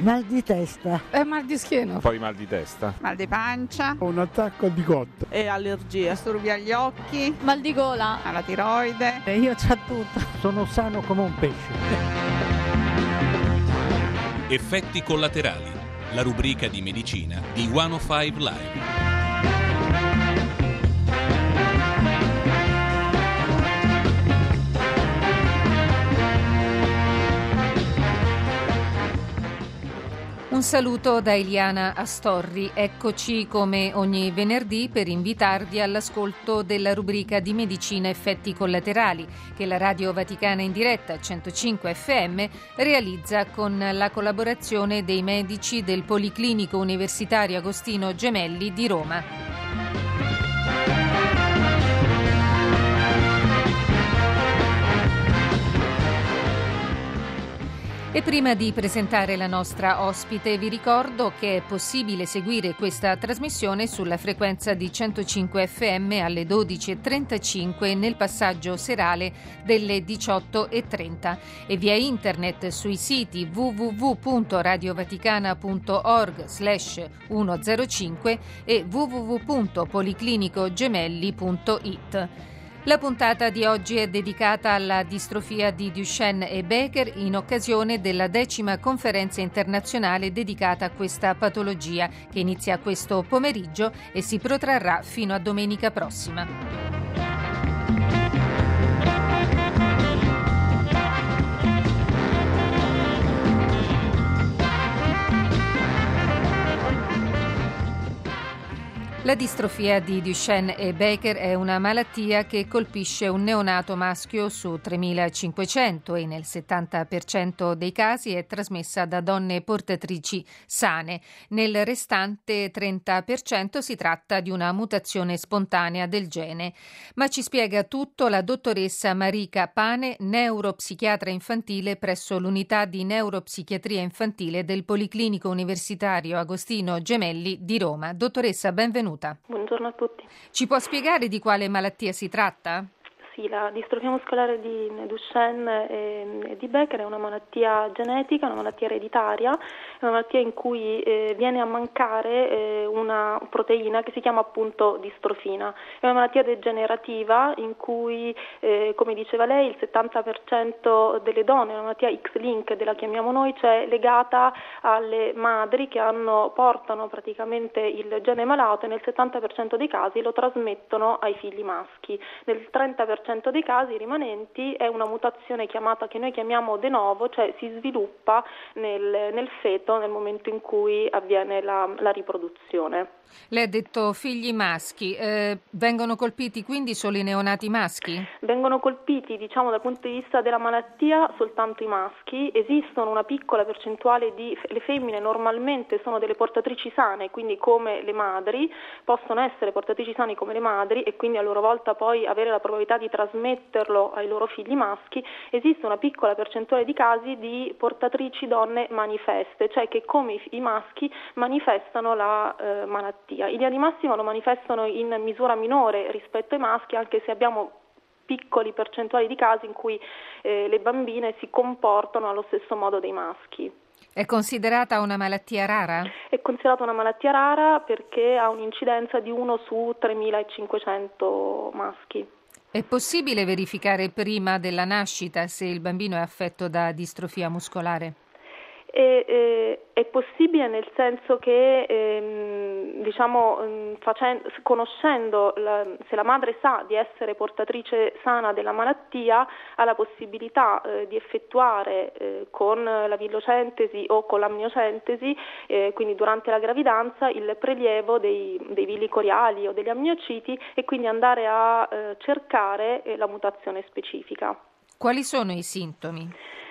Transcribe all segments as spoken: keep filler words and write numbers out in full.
Mal di testa. E mal di schiena. Poi mal di testa. Mal di pancia. Un attacco di cotta. E allergia. Disturbi agli occhi. Mal di gola. Alla tiroide. E io c'ho tutto. Sono sano come un pesce. Effetti collaterali. La rubrica di medicina di centocinque Live. Un saluto da Eliana Astorri. Eccoci come ogni venerdì per invitarvi all'ascolto della rubrica di medicina effetti collaterali che la Radio Vaticana in diretta centocinque F M realizza con la collaborazione dei medici del Policlinico Universitario Agostino Gemelli di Roma. E prima di presentare la nostra ospite vi ricordo che è possibile seguire questa trasmissione sulla frequenza di centocinque F M alle dodici e trentacinque nel passaggio serale delle diciotto e trenta e via internet sui siti w w w punto radiovaticana punto org slash centocinque e w w w punto policlinicogemelli punto it. La puntata di oggi è dedicata alla distrofia di Duchenne e Becker in occasione della decima conferenza internazionale dedicata a questa patologia che inizia questo pomeriggio e si protrarrà fino a domenica prossima. La distrofia di Duchenne e Becker è una malattia che colpisce un neonato maschio su tremilacinquecento e nel settanta per cento dei casi è trasmessa da donne portatrici sane. Nel restante trenta per cento si tratta di una mutazione spontanea del gene. Ma ci spiega tutto la dottoressa Marika Pane, neuropsichiatra infantile presso l'unità di neuropsichiatria infantile del Policlinico Universitario Agostino Gemelli di Roma. Dottoressa, benvenuta. Buongiorno a tutti. Ci può spiegare di quale malattia si tratta? Sì, la distrofia muscolare di Duchenne e di Becker è una malattia genetica, una malattia ereditaria, è una malattia in cui eh, viene a mancare eh, una proteina che si chiama appunto distrofina. È una malattia degenerativa in cui, eh, come diceva lei, il settanta per cento delle donne, è una malattia X-linked, la chiamiamo noi, cioè legata alle madri che hanno, portano praticamente il gene malato e nel settanta per cento dei casi lo trasmettono ai figli maschi. Nel trenta per cento dei casi rimanenti è una mutazione chiamata, che noi chiamiamo de novo, cioè si sviluppa nel, nel feto nel momento in cui avviene la, la riproduzione. Lei ha detto figli maschi, eh, vengono colpiti quindi solo i neonati maschi? Vengono colpiti, diciamo, dal punto di vista della malattia soltanto i maschi. Esistono una piccola percentuale di, le femmine normalmente sono delle portatrici sane, quindi come le madri, possono essere portatrici sane come le madri e quindi a loro volta poi avere la probabilità di trasmetterlo ai loro figli maschi. Esiste una piccola percentuale di casi di portatrici donne manifeste, cioè che come i, i maschi manifestano la eh, malattia. In linea di massima lo manifestano in misura minore rispetto ai maschi, anche se abbiamo piccoli percentuali di casi in cui eh, le bambine si comportano allo stesso modo dei maschi. È considerata una malattia rara? È considerata una malattia rara perché ha un'incidenza di uno su tremilacinquecento maschi. È possibile verificare prima della nascita se il bambino è affetto da distrofia muscolare? E, eh, è possibile nel senso che ehm, diciamo facendo, conoscendo la, se la madre sa di essere portatrice sana della malattia ha la possibilità eh, di effettuare eh, con la villocentesi o con l'amniocentesi, eh, quindi durante la gravidanza, il prelievo dei, dei villi coriali o degli amniociti e quindi andare a eh, cercare eh, la mutazione specifica. Quali sono i sintomi?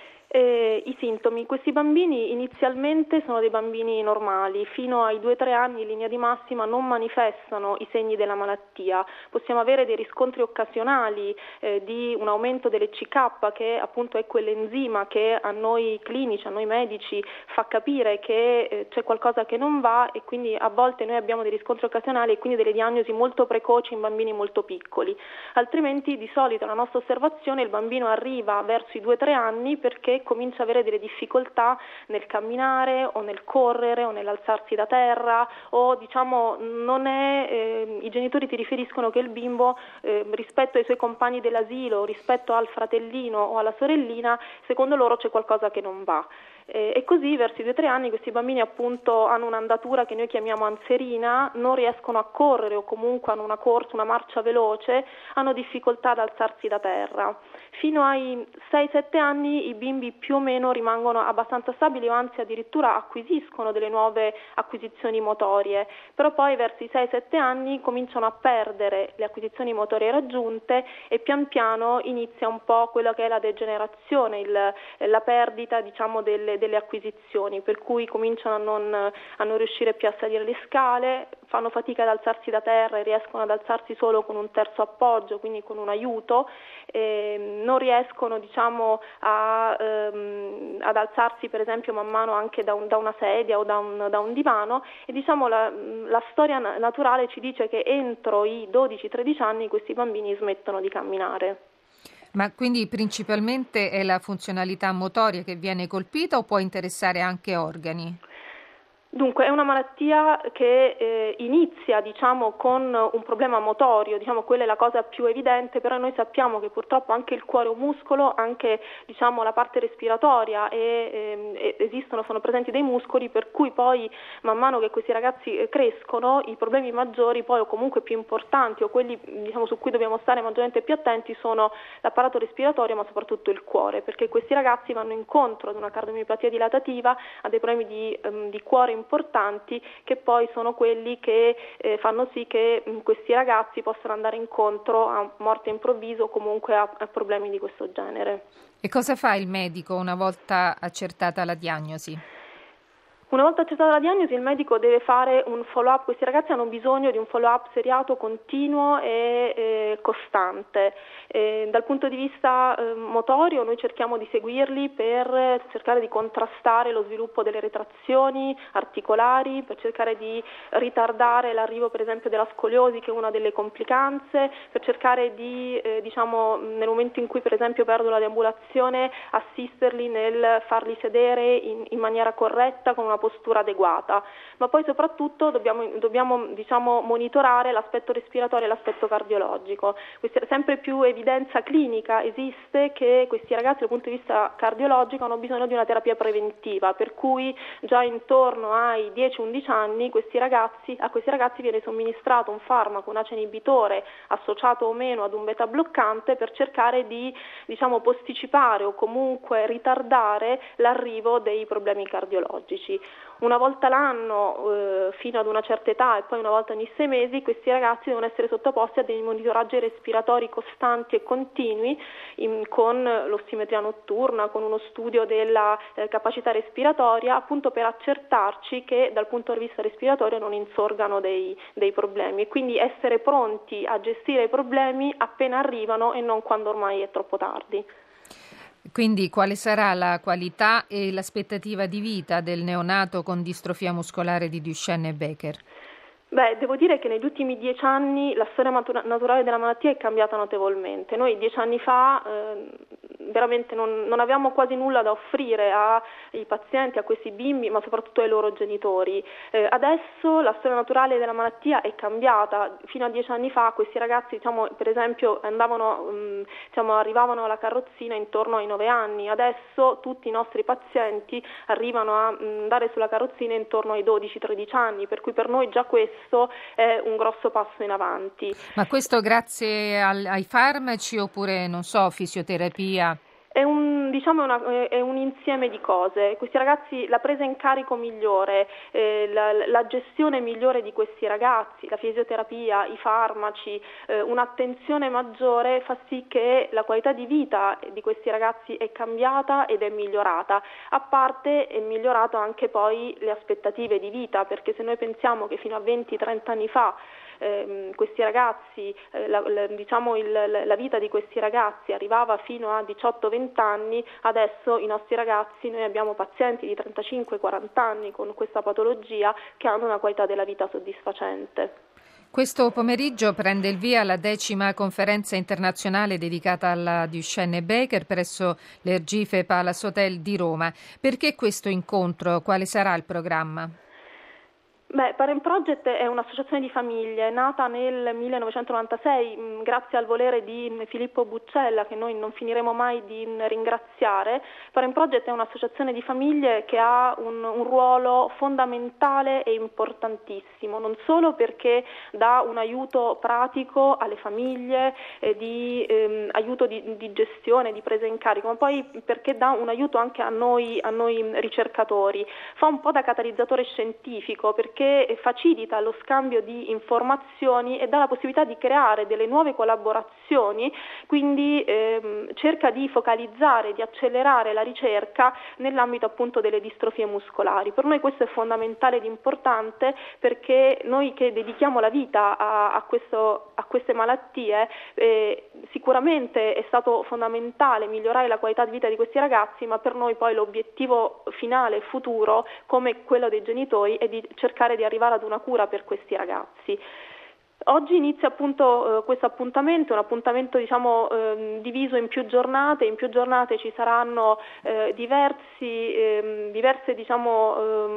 Eh, I sintomi, questi bambini inizialmente sono dei bambini normali, fino ai due tre anni in linea di massima non manifestano i segni della malattia, possiamo avere dei riscontri occasionali eh, di un aumento dell'E C K che appunto è quell'enzima che a noi clinici, a noi medici fa capire che eh, c'è qualcosa che non va e quindi a volte noi abbiamo dei riscontri occasionali e quindi delle diagnosi molto precoci in bambini molto piccoli, altrimenti di solito la nostra osservazione il bambino arriva verso i due tre anni perché che comincia a avere delle difficoltà nel camminare o nel correre o nell'alzarsi da terra, o diciamo non è, eh, i genitori ti riferiscono che il bimbo eh, rispetto ai suoi compagni dell'asilo, rispetto al fratellino o alla sorellina, secondo loro c'è qualcosa che non va. E così verso i due o tre anni questi bambini appunto hanno un'andatura che noi chiamiamo anserina, non riescono a correre o comunque hanno una corsa, una marcia veloce, hanno difficoltà ad alzarsi da terra. Fino ai sei sette anni i bimbi più o meno rimangono abbastanza stabili o anzi addirittura acquisiscono delle nuove acquisizioni motorie, però poi verso i sei sette anni cominciano a perdere le acquisizioni motorie raggiunte e pian piano inizia un po' quella che è la degenerazione, il, la perdita diciamo delle delle acquisizioni, per cui cominciano a non, a non riuscire più a salire le scale, fanno fatica ad alzarsi da terra e riescono ad alzarsi solo con un terzo appoggio, quindi con un aiuto, e non riescono diciamo a, ehm, ad alzarsi per esempio man mano anche da, un, da una sedia o da un, da un divano, e diciamo la, la storia naturale ci dice che entro i dodici tredici anni questi bambini smettono di camminare. Ma quindi principalmente è la funzionalità motoria che viene colpita o può interessare anche organi? Dunque è una malattia che eh, inizia diciamo con un problema motorio, diciamo quella è la cosa più evidente, però noi sappiamo che purtroppo anche il cuore è un muscolo, anche diciamo la parte respiratoria e, e esistono, sono presenti dei muscoli, per cui poi man mano che questi ragazzi crescono i problemi maggiori poi o comunque più importanti o quelli diciamo su cui dobbiamo stare maggiormente più attenti sono l'apparato respiratorio ma soprattutto il cuore, perché questi ragazzi vanno incontro ad una cardiomiopatia dilatativa, a dei problemi di, um, di cuore importanti che poi sono quelli che eh, fanno sì che mh, questi ragazzi possano andare incontro a morte improvvisa o comunque a, a problemi di questo genere. E cosa fa il medico una volta accertata la diagnosi? Una volta accertata la diagnosi il medico deve fare un follow-up, questi ragazzi hanno bisogno di un follow-up seriato, continuo e eh, costante. Eh, dal punto di vista eh, motorio noi cerchiamo di seguirli per cercare di contrastare lo sviluppo delle retrazioni articolari, per cercare di ritardare l'arrivo per esempio della scoliosi che è una delle complicanze, per cercare di, eh, diciamo, nel momento in cui per esempio perdono la deambulazione, assisterli nel farli sedere in, in maniera corretta con una postura adeguata, ma poi soprattutto dobbiamo, dobbiamo diciamo, monitorare l'aspetto respiratorio e l'aspetto cardiologico. Questa sempre più evidenza clinica esiste che questi ragazzi dal punto di vista cardiologico hanno bisogno di una terapia preventiva, per cui già intorno ai dieci undici anni questi ragazzi, a questi ragazzi viene somministrato un farmaco, un A C E inibitore associato o meno ad un beta bloccante per cercare di diciamo, posticipare o comunque ritardare l'arrivo dei problemi cardiologici. Una volta l'anno eh, fino ad una certa età e poi una volta ogni sei mesi questi ragazzi devono essere sottoposti a dei monitoraggi respiratori costanti e continui in, con l'ossimetria notturna, con uno studio della eh, capacità respiratoria, appunto per accertarci che dal punto di vista respiratorio non insorgano dei, dei problemi e quindi essere pronti a gestire i problemi appena arrivano e non quando ormai è troppo tardi. Quindi quale sarà la qualità e l'aspettativa di vita del neonato con distrofia muscolare di Duchenne e Becker? Beh, devo dire che negli ultimi dieci anni la storia matura- naturale della malattia è cambiata notevolmente. Noi dieci anni fa eh, veramente non, non avevamo quasi nulla da offrire ai pazienti, a questi bimbi, ma soprattutto ai loro genitori. Eh, adesso la storia naturale della malattia è cambiata. Fino a dieci anni fa questi ragazzi, diciamo, per esempio, andavano, mh, diciamo, arrivavano alla carrozzina intorno ai nove anni. Adesso tutti i nostri pazienti arrivano a mh, andare sulla carrozzina intorno ai dodici tredici anni, per cui per noi già questo Questo è un grosso passo in avanti. Ma questo grazie al, ai farmaci oppure, non so, fisioterapia? È un, diciamo una, è un insieme di cose. Questi ragazzi, la presa in carico migliore, eh, la, la gestione migliore di questi ragazzi, la fisioterapia, i farmaci, eh, un'attenzione maggiore fa sì che la qualità di vita di questi ragazzi è cambiata ed è migliorata. A parte è migliorato anche poi le aspettative di vita, perché se noi pensiamo che fino a venti trenta anni fa Eh, questi ragazzi, eh, la, la, diciamo il, la vita di questi ragazzi arrivava fino a diciotto venti anni, adesso i nostri ragazzi, noi abbiamo pazienti di trentacinque quaranta anni con questa patologia che hanno una qualità della vita soddisfacente. Questo pomeriggio prende il via la decima conferenza internazionale dedicata alla Duchenne Becker presso l'Ergife Palace Hotel di Roma. Perché questo incontro? Quale sarà il programma? Beh, Parent Project è un'associazione di famiglie nata nel millenovecentonovantasei mh, grazie al volere di Filippo Buccella, che noi non finiremo mai di mh, ringraziare. Parent Project è un'associazione di famiglie che ha un, un ruolo fondamentale e importantissimo, non solo perché dà un aiuto pratico alle famiglie, eh, di ehm, aiuto di, di gestione, di presa in carico, ma poi perché dà un aiuto anche a noi, a noi ricercatori. Fa un po' da catalizzatore scientifico, perché che facilita lo scambio di informazioni e dà la possibilità di creare delle nuove collaborazioni, quindi ehm, cerca di focalizzare, di accelerare la ricerca nell'ambito appunto delle distrofie muscolari. Per noi questo è fondamentale ed importante, perché noi che dedichiamo la vita a, a, questo, a queste malattie, eh, sicuramente è stato fondamentale migliorare la qualità di vita di questi ragazzi, ma per noi poi l'obiettivo finale futuro, come quello dei genitori, è di cercare di arrivare ad una cura per questi ragazzi. Oggi inizia appunto eh, questo appuntamento, un appuntamento diciamo eh, diviso in più giornate. In più giornate ci saranno eh, diversi, eh, diverse diciamo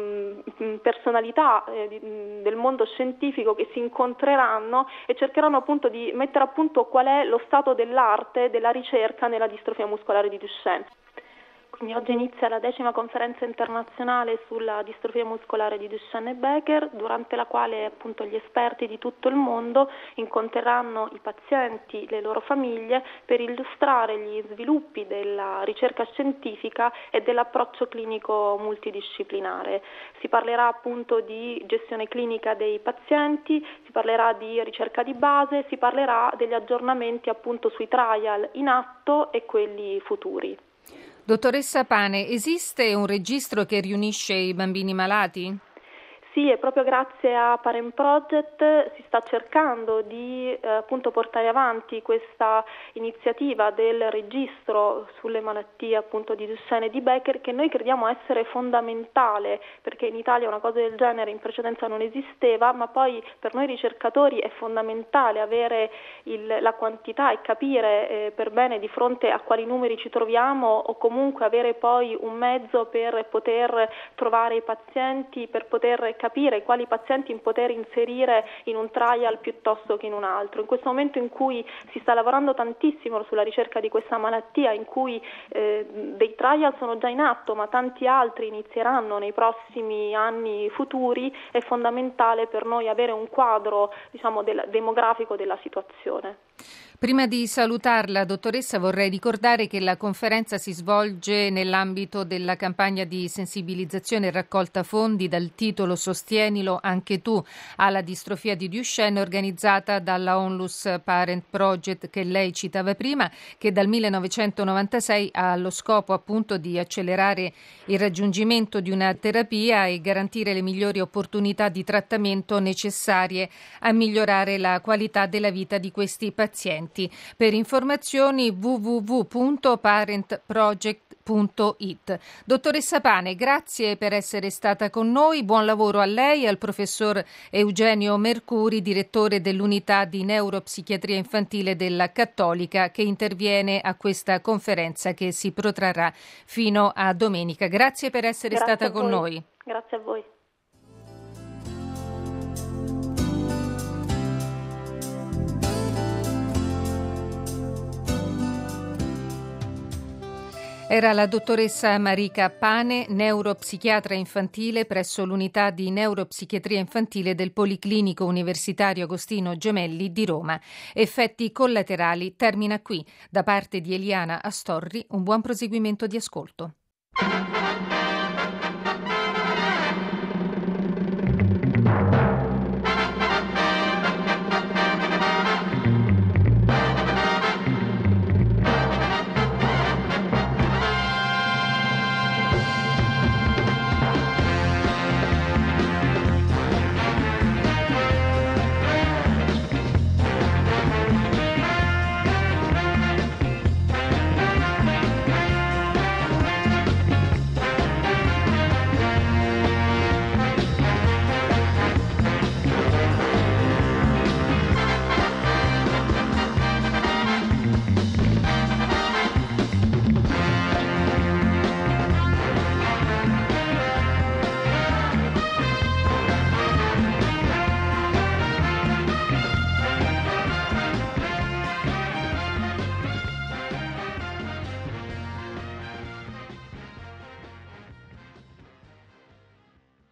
eh, personalità eh, di, del mondo scientifico che si incontreranno e cercheranno appunto di mettere a punto qual è lo stato dell'arte della ricerca nella distrofia muscolare di Duchenne. Quindi oggi inizia la decima conferenza internazionale sulla distrofia muscolare di Duchenne e Becker, durante la quale appunto gli esperti di tutto il mondo incontreranno i pazienti, le loro famiglie, per illustrare gli sviluppi della ricerca scientifica e dell'approccio clinico multidisciplinare. Si parlerà appunto di gestione clinica dei pazienti, si parlerà di ricerca di base, si parlerà degli aggiornamenti appunto sui trial in atto e quelli futuri. Dottoressa Pane, esiste un registro che riunisce i bambini malati? Sì, e proprio grazie a Parent Project si sta cercando di eh, appunto portare avanti questa iniziativa del registro sulle malattie appunto di Duchenne e di Becker, che noi crediamo essere fondamentale, perché in Italia una cosa del genere in precedenza non esisteva, ma poi per noi ricercatori è fondamentale avere il, la quantità e capire eh, per bene di fronte a quali numeri ci troviamo, o comunque avere poi un mezzo per poter trovare i pazienti, per poter capire quali pazienti poter inserire in un trial piuttosto che in un altro. In questo momento in cui si sta lavorando tantissimo sulla ricerca di questa malattia, in cui eh, dei trial sono già in atto, ma tanti altri inizieranno nei prossimi anni futuri, è fondamentale per noi avere un quadro, diciamo, del, demografico della situazione. Prima di salutarla, dottoressa, vorrei ricordare che la conferenza si svolge nell'ambito della campagna di sensibilizzazione e raccolta fondi dal titolo Sostienilo anche tu alla distrofia di Duchenne, organizzata dalla Onlus Parent Project che lei citava prima, che dal millenovecentonovantasei ha lo scopo appunto di accelerare il raggiungimento di una terapia e garantire le migliori opportunità di trattamento necessarie a migliorare la qualità della vita di questi pazienti. Per informazioni w w w punto parent project punto i t. Dottoressa Pane, grazie per essere stata con noi, buon lavoro a lei e al professor Eugenio Mercuri, direttore dell'unità di neuropsichiatria infantile della Cattolica, che interviene a questa conferenza che si protrarrà fino a domenica. Grazie per essere Grazie stata con noi. Grazie a voi. Era la dottoressa Marica Pane, neuropsichiatra infantile presso l'unità di neuropsichiatria infantile del Policlinico Universitario Agostino Gemelli di Roma. Effetti collaterali termina qui. Da parte di Eliana Astorri, un buon proseguimento di ascolto.